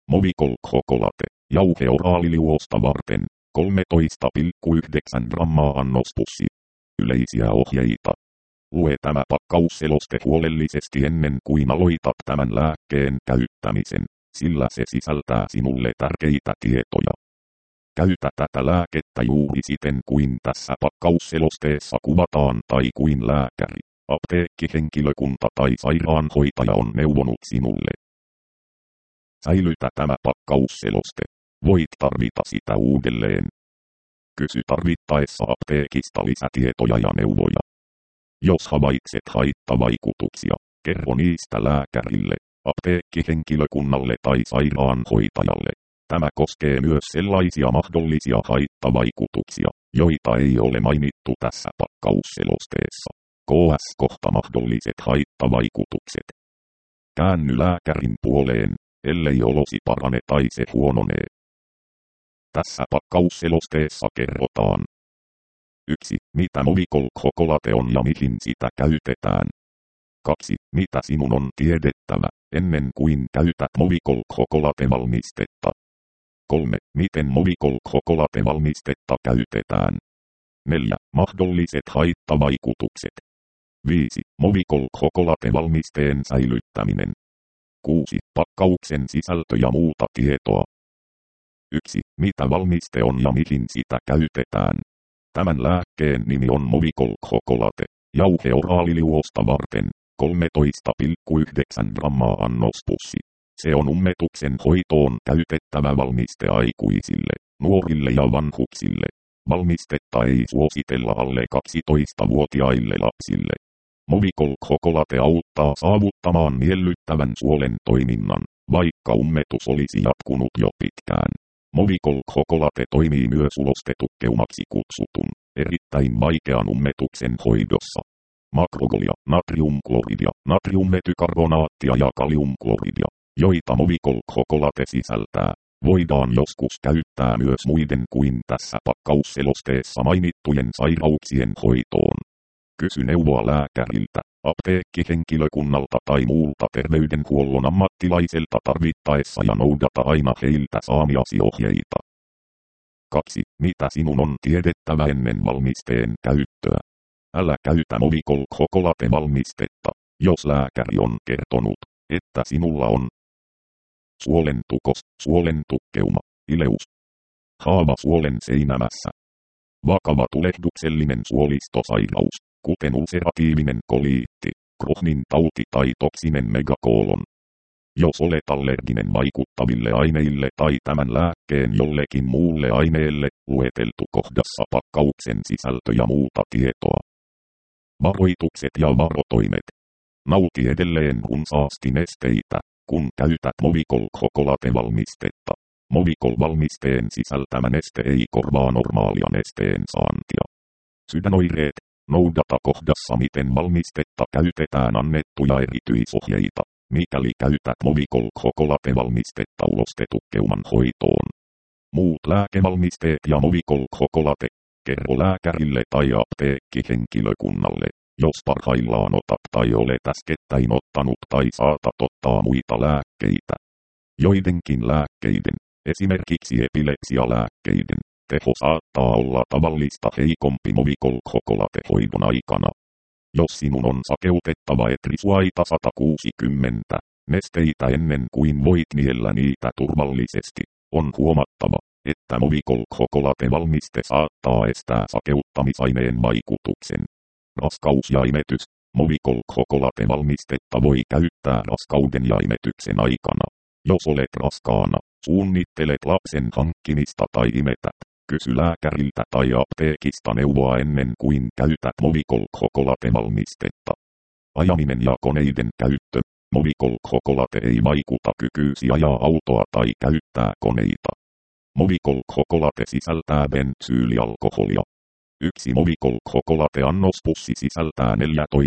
Movicol Chocolate, jauhe oraaliliuosta varten, 13,9 grammaa annospussi. Yleisiä ohjeita. Lue tämä pakkausseloste huolellisesti ennen kuin aloitat tämän lääkkeen käyttämisen, sillä se sisältää sinulle tärkeitä tietoja. Käytä tätä lääkettä juuri siten kuin tässä pakkausselosteessa kuvataan tai kuin lääkäri, apteekkihenkilökunta tai sairaanhoitaja on neuvonut sinulle. Säilytä tämä pakkausseloste. Voit tarvita sitä uudelleen. Kysy tarvittaessa apteekista lisätietoja ja neuvoja. Jos havaitset haittavaikutuksia, kerro niistä lääkärille, apteekkihenkilökunnalle tai sairaanhoitajalle. Tämä koskee myös sellaisia mahdollisia haittavaikutuksia, joita ei ole mainittu tässä pakkausselosteessa. KS kohta mahdolliset haittavaikutukset. Käänny lääkärin puoleen, ellei olosi parane tai se huononee. Tässä pakkausselosteessa kerrotaan. 1. Mitä Movicol Chocolate on ja mihin sitä käytetään. 2. Mitä sinun on tiedettävä, ennen kuin käytät Movicol Chocolate-valmistetta. 3. Miten Movicol Chocolate-valmistetta käytetään. 4. Mahdolliset haittavaikutukset. 5. Movicol Chocolate-valmisteen säilyttäminen. 6. Pakkauksen sisältö ja muuta tietoa. 1. Mitä valmiste on ja mihin sitä käytetään. Tämän lääkkeen nimi on Movicol Chocolate, jauhe oraaliliuosta varten, 13,9 grammaa annospussi. Se on ummetuksen hoitoon käytettävä valmiste aikuisille, nuorille ja vanhuksille. Valmistetta ei suositella alle 12-vuotiaille lapsille. Movicol Chocolate auttaa saavuttamaan miellyttävän suolen toiminnan, vaikka ummetus olisi jatkunut jo pitkään. Movicol Chocolate toimii myös ulostetukkeumaksi kutsutun, erittäin vaikean ummetuksen hoidossa. Makrogolia, natriumkloridia, natriummetykarbonaattia ja kaliumkloridia, joita Movicol Chocolate sisältää, voidaan joskus käyttää myös muiden kuin tässä pakkausselosteessa mainittujen sairauksien hoitoon. Kysy neuvoa lääkäriltä, apteekkihenkilökunnalta tai muulta terveydenhuollon ammattilaiselta tarvittaessa ja noudata aina heiltä saamiasi ohjeita. 2. Mitä sinun on tiedettävä ennen valmisteen käyttöä? Älä käytä Movicol Chocolate-valmistetta, jos lääkäri on kertonut, että sinulla on suolentukos, suolentukkeuma, ileus, haava suolen seinämässä, vakava tulehduksellinen suolistosairaus, kuten ulceratiivinen koliitti, Crohnin tauti tai toksinen megakoolon. Jos olet allerginen vaikuttaville aineille tai tämän lääkkeen jollekin muulle aineelle, lueteltu kohdassa pakkauksen sisältö ja muuta tietoa. Varoitukset ja varotoimet. Nauti edelleen runsaasti nesteitä, kun käytät Movicol Chocolate-valmistetta. Movicol-valmisteen sisältämä neste ei korvaa normaalia nesteen saantia. Sydänoireet. Noudata kohdassa miten valmistetta käytetään annettuja erityisohjeita, mikäli käytät Movicol Chocolate-valmistetta ulostetukkeuman hoitoon. Muut lääkevalmisteet ja Movicol Chocolate. Kerro lääkärille tai apteekkihenkilökunnalle, jos parhaillaan otat tai olet äskettäin ottanut tai saatat ottaa muita lääkkeitä. Joidenkin lääkkeiden, esimerkiksi epilepsialääkkeiden, teho saattaa olla tavallista heikompi Movicol Chocolate-hoidon aikana. Jos sinun on sakeutettava etrisuaita 160 nesteitä ennen kuin voit niellä niitä turvallisesti, on huomattava, että Movicol Chocolate-valmiste saattaa estää sakeuttamisaineen vaikutuksen. Raskaus ja imetys. Movicol Chocolate-valmistetta voi käyttää raskauden ja imetyksen aikana. Jos olet raskaana, suunnittelet lapsen hankkimista tai imetät, kysy lääkäriltä tai apteekista neuvoa ennen kuin käytät Movicol Chocolate-valmistetta. Ajaminen ja koneiden käyttö. Movicol Chocolate ei vaikuta kykyysi ajaa autoa tai käyttää koneita. Movicol Chocolate sisältää bensyylialkoholia. Yksi Movicol Chocolate-annospussi sisältää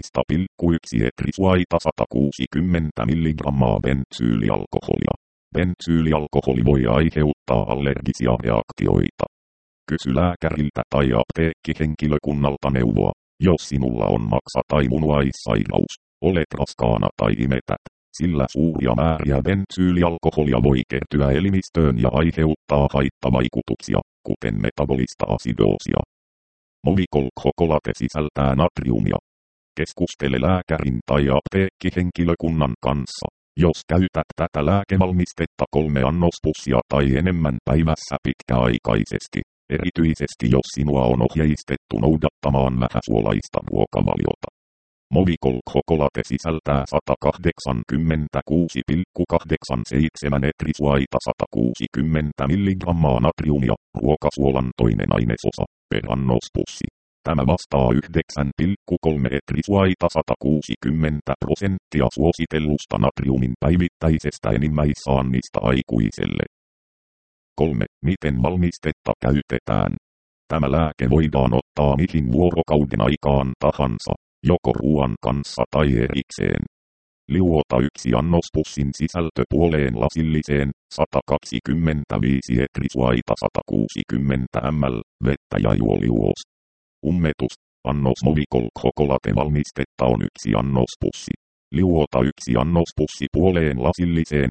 14,1 etrisuaita 160 mg bensyylialkoholia. Bensyylialkoholi voi aiheuttaa allergisia reaktioita. Kysy lääkäriltä tai apteekkihenkilökunnalta neuvoa, jos sinulla on maksa- tai munuaissairaus, olet raskaana tai imetät, sillä suuria määriä bensyylialkoholia voi kertyä elimistöön ja aiheuttaa haittavaikutuksia, kuten metabolista asidoosia. Movicol Chocolate sisältää natriumia. Keskustele lääkärin tai apteekkihenkilökunnan kanssa, jos käytät tätä lääkevalmistetta 3 annospussia tai enemmän päivässä pitkäaikaisesti, erityisesti jos sinua on ohjeistettu noudattamaan vähäsuolaista ruokavaliota. Movicol Chocolate sisältää 186,87 etrisuaita 160 mg natriumia, ruokasuolan toinen ainesosa, per annospussi. Tämä vastaa 9,3 etrisuaita 160% suositellusta natriumin päivittäisestä enimmäissaannista aikuiselle. 3. Miten valmistetta käytetään? Tämä lääke voidaan ottaa mihin vuorokauden aikaan tahansa, joko ruoan kanssa tai erikseen. Liuota 1 annospussin sisältö puoleen lasilliseen, 125 etrisuaita 160 ml, vettä ja juo liuos. Ummetus, annos Movicol Chocolate valmistetta on 1 annospussi. Liuota 1 annospussi puoleen lasilliseen,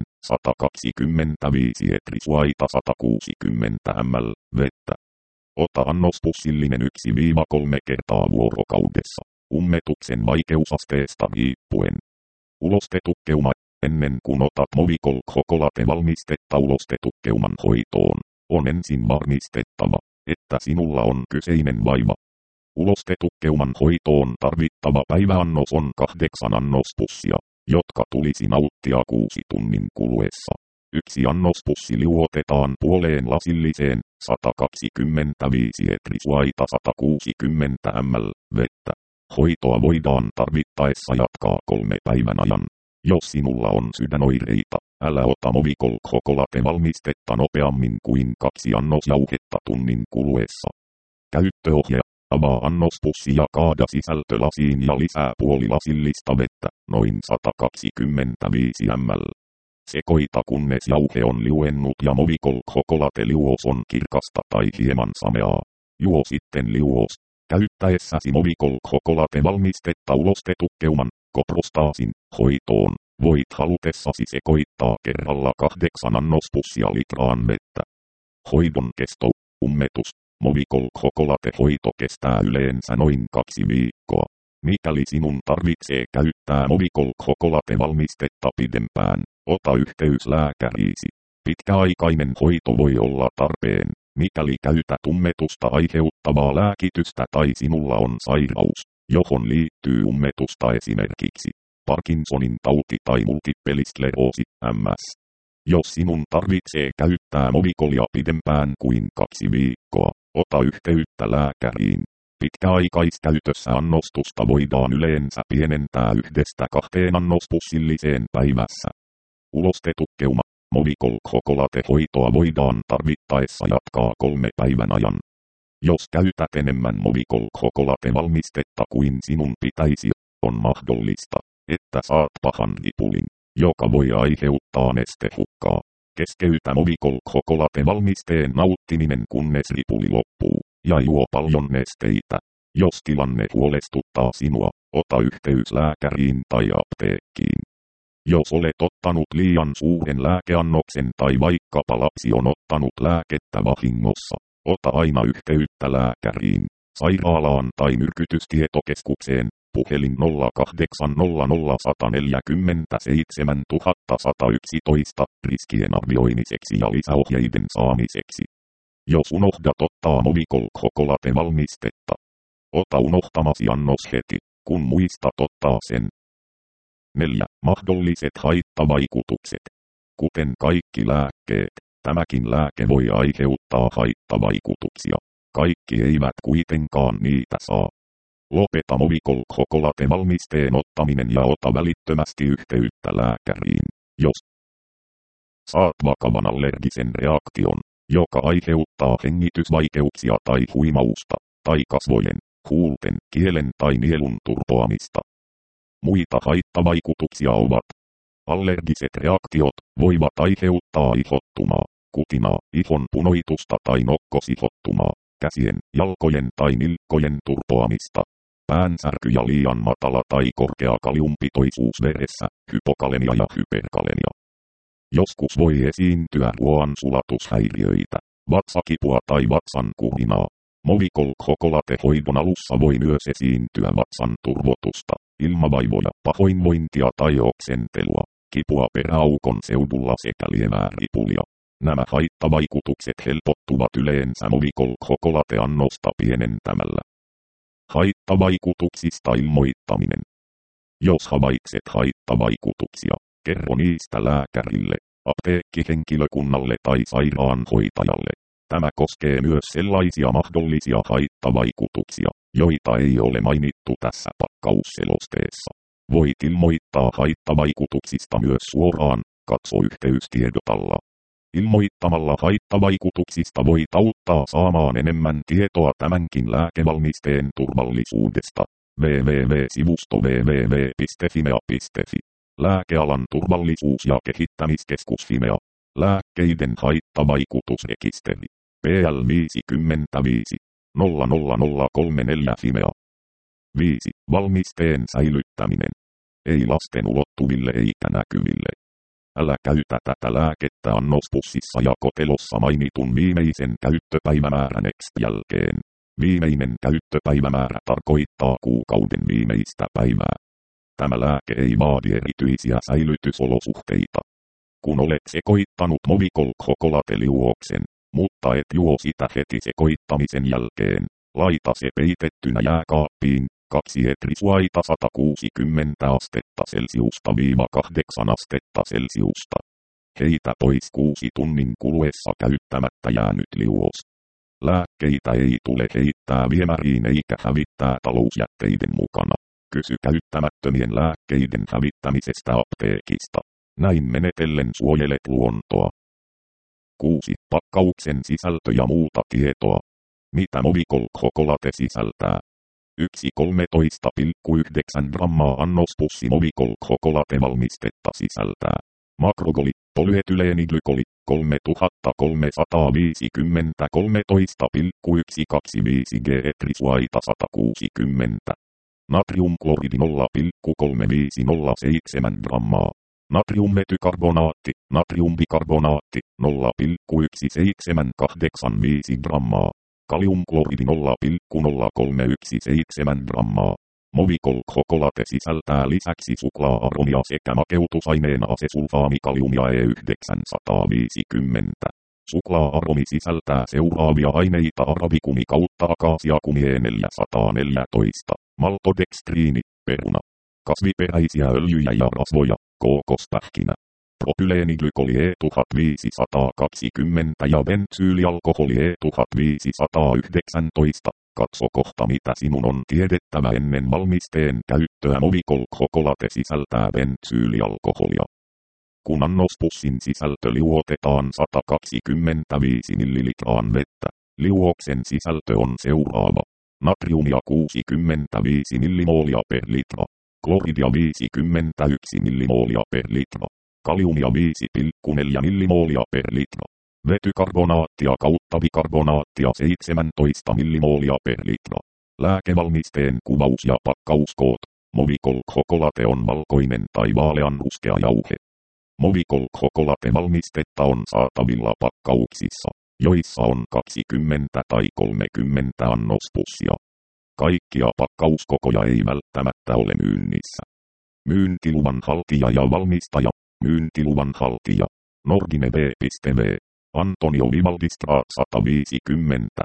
125 etrisuaita 160 ml, vettä. Ota annospussillinen 1-3 kertaa vuorokaudessa, ummetuksen vaikeusasteesta riippuen. Ulostetukkeuma. Ennen kuin otat Movicol Chocolate valmistetta ulostetukkeuman hoitoon, on ensin varmistettava, että sinulla on kyseinen vaiva. Ulostetukkeuman hoitoon tarvittava päiväannos on 8 annospussia, jotka tulisi nauttia 6 tunnin kuluessa. 1 annospussi liuotetaan puoleen lasilliseen, 125 etrisuaita 160 ml, vettä. Hoitoa voidaan tarvittaessa jatkaa 3 päivän ajan. Jos sinulla on sydänoireita, älä ota Movicol Chocolate valmistetta nopeammin kuin 2 annosjauhetta tunnin kuluessa. Käyttöohje. Avaa annospussi ja kaada sisältö lasiin ja lisää puoli lasillista vettä, noin 125 ml. Sekoita kunnes jauhe on liuennut ja Movicol Chocolate liuos on kirkasta tai hieman sameaa. Juo sitten liuos. Käyttäessäsi Movicol Chocolate valmistetta ulostetukkeuman, koprostaasin, hoitoon, voit halutessasi sekoittaa kerralla 8 annospussia litraan vettä. Hoidon kesto. Ummetus. Movicol Chocolate hoito kestää yleensä noin 2 viikkoa. Mikäli sinun tarvitsee käyttää Movicol Chocolate valmistetta pidempään, ota yhteys lääkäriisi. Pitkäaikainen hoito voi olla tarpeen, mikäli käytät ummetusta aiheuttavaa lääkitystä tai sinulla on sairaus, johon liittyy ummetusta, esimerkiksi Parkinsonin tauti tai multiple skleroosi, MS. Jos sinun tarvitsee käyttää Movicolia pidempään kuin 2 viikkoa, ota yhteyttä lääkäriin. Pitkäaikaiskäytössä annostusta voidaan yleensä pienentää 1-2 annospussilliseen päivässä. Ulostetukkeuma. Movicol Chocolate-hoitoa voidaan tarvittaessa jatkaa 3 päivän ajan. Jos käytät enemmän Movicol Chocolate-valmistetta kuin sinun pitäisi, on mahdollista, että saat pahan ripulin, joka voi aiheuttaa nestehukkaa. Keskeytä Movicol Chocolate-valmisteen nauttiminen kunnes ripuli loppuu, ja juo paljon nesteitä. Jos tilanne huolestuttaa sinua, ota yhteys lääkäriin tai apteekkiin. Jos olet ottanut liian suuren lääkeannoksen tai vaikkapa lapsi on ottanut lääkettä vahingossa, ota aina yhteyttä lääkäriin, sairaalaan tai myrkytystietokeskukseen, puhelin 0800 147 111 riskien arvioimiseksi ja lisäohjeiden saamiseksi. Jos unohdat ottaa Movicol Chocolate-valmistetta, ota unohtamasi annos heti, kun muistat ottaa sen. 4. Mahdolliset haittavaikutukset. Kuten kaikki lääkkeet, tämäkin lääke voi aiheuttaa haittavaikutuksia. Kaikki eivät kuitenkaan niitä saa. Lopeta Movicol Chocolate-valmisteen ottaminen ja ota välittömästi yhteyttä lääkäriin, jos saat vakavan allergisen reaktion, joka aiheuttaa hengitysvaikeuksia tai huimausta, tai kasvojen, huulten, kielen tai nielun turpoamista. Muita haittavaikutuksia ovat: allergiset reaktiot voivat aiheuttaa ihottumaa, kutinaa, ihon punoitusta tai nokkosihottumaa, käsien, jalkojen tai nilkkojen turpoamista. päänsärky ja liian matala tai korkea kaliumpitoisuus veressä, hypokalenia ja hyperkalenia. Joskus voi esiintyä ruoan sulatushäiriöitä, vatsakipua tai vatsan kurinaa. Movicol Chocolate-hoidon alussa voi myös esiintyä vatsan turvotusta, ilmavaivoja, pahoinvointia tai oksentelua, kipua peräaukon seudulla sekä lievää ripulia. Nämä haittavaikutukset helpottuvat yleensä Movicol Chocolate-annosta pienentämällä. Haittavaikutuksista ilmoittaminen. Jos havaitset haittavaikutuksia, kerro niistä lääkärille, apteekkihenkilökunnalle tai sairaanhoitajalle. Tämä koskee myös sellaisia mahdollisia haittavaikutuksia, joita ei ole mainittu tässä pakkausselosteessa. Voit ilmoittaa haittavaikutuksista myös suoraan, katso yhteystiedot alla. Ilmoittamalla haittavaikutuksista voit auttaa saamaan enemmän tietoa tämänkin lääkevalmisteen turvallisuudesta. www.sivusto www.fimea.fi. Lääkealan turvallisuus- ja kehittämiskeskus Fimea. Lääkkeiden haittavaikutusrekisteri. PL 55 00034 Fimea. 5. Valmisteen säilyttäminen. Ei lasten ulottuville eikä näkyville. Älä käytä tätä lääkettä annospussissa ja kotelossa mainitun viimeisen käyttöpäivämäärän next jälkeen. Viimeinen käyttöpäivämäärä tarkoittaa kuukauden viimeistä päivää. Tämä lääke ei vaadi erityisiä säilytysolosuhteita. Kun olet sekoittanut Movicol Chocolate-liuoksen, mutta et juo sitä heti sekoittamisen jälkeen, laita se peitettynä jääkaappiin, 2 etrisuaita 160 astetta celsiusta - 8 astetta celsiusta. Heitä pois 6 tunnin kuluessa käyttämättä jäänyt liuos. Lääkkeitä ei tule heittää viemäriin eikä hävittää talousjätteiden mukana. Kysy käyttämättömien lääkkeiden hävittämisestä apteekista. Näin menetellen suojelet luontoa. 6. Pakkauksen sisältö ja muuta tietoa. Mitä Movicol Chocolate sisältää? 1 13,9 grammaa annospussi Movicol Chocolate-valmistetta sisältää. Makrogoli, polyetyleeniglikoli, 3350 13,125 g etrisuaita 160. Natriumkloridi 0,3507 grammaa. Natriummetykarbonaatti, natriumbikarbonaatti, 0,1785 grammaa. Kaliumkloridi 0,0317 grammaa. Movicol Chocolate sisältää lisäksi suklaa-aromia sekä makeutusaineena asesulfaamikaliumia E950. Suklaa-aromi sisältää seuraavia aineita: arabikumi kautta akaasiakumi E414, maltodekstriini, peruna, kasviperäisiä öljyjä ja rasvoja, kookospähkinä, propyleeniglikoli E1520 ja bensyylialkoholi E1519. Katso kohta mitä sinun on tiedettävä ennen valmisteen käyttöä. Movicol Chocolate sisältää bensyylialkoholia. Kun annospussin sisältö liuotetaan 125 ml vettä, liuoksen sisältö on seuraava. Natriumia 65 mmol per litra, kloridia 51 mmol per litra, kaliumia 5,4 mmol per litra, vetykarbonaattia kautta bikarbonaattia 17 mmol per litra. Lääkevalmisteen kuvaus ja pakkauskoot. Movicol Chocolate on valkoinen tai vaaleanruskea jauhe. Movicol Chocolate-valmistetta on saatavilla pakkauksissa, joissa on 20 tai 30 annospussia. Kaikkia pakkauskokoja ei välttämättä ole myynnissä. Myyntiluvan haltija ja valmistaja. Myyntiluvan haltija. Nordine B.V. Antonio Vivaldi Straat 150,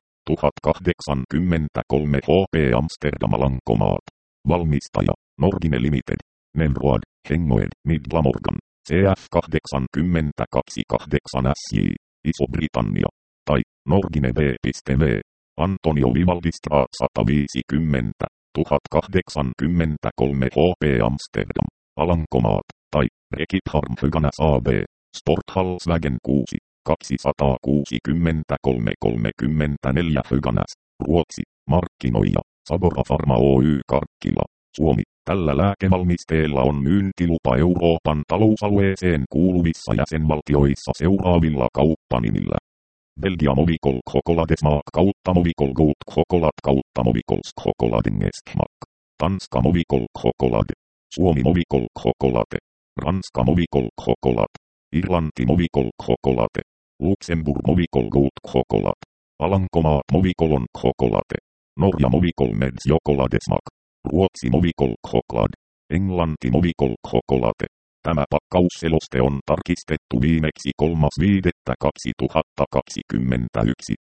1083 HP Amsterdam Alankomaat. Valmistaja. Nordine Limited. Nemroad, Hengoed, Midlamorgan. CF 8028 SJ. Iso-Britannia. Tai Nordine B.V. Antonio Vivaldi Straat 150, 1083 HP Amsterdam, Alankomaat. Tai Rekipharm Höganäs AB. Sporthalsvägen 6, 263 34 Höganäs. Ruotsi. Markkinoija. Sabora Pharma Oy Karkkila. Suomi. Tällä lääkevalmisteella on myyntilupa Euroopan talousalueeseen kuuluvissa jäsenvaltioissa seuraavilla kauppanimillä. Belgia Movicol Chocolate Smaak kautta Movicol Goat Chocolate kautta Movicol Chocoladen Smaak. Tanska Movicol Chocolate. Suomi Movicol Chocolate. Ranska Movicol Chocolate. Irlanti Movicol Chocolate. Luxemburg Movicol Goat Chocolate. Alankomaat Movicolon Chocolate. Norja Movicol Med Chocoladesmak. Ruotsi Movicol Chocolate. Englanti Movicol Chocolate. Tämä pakkausseloste on tarkistettu viimeksi 3.5.2021.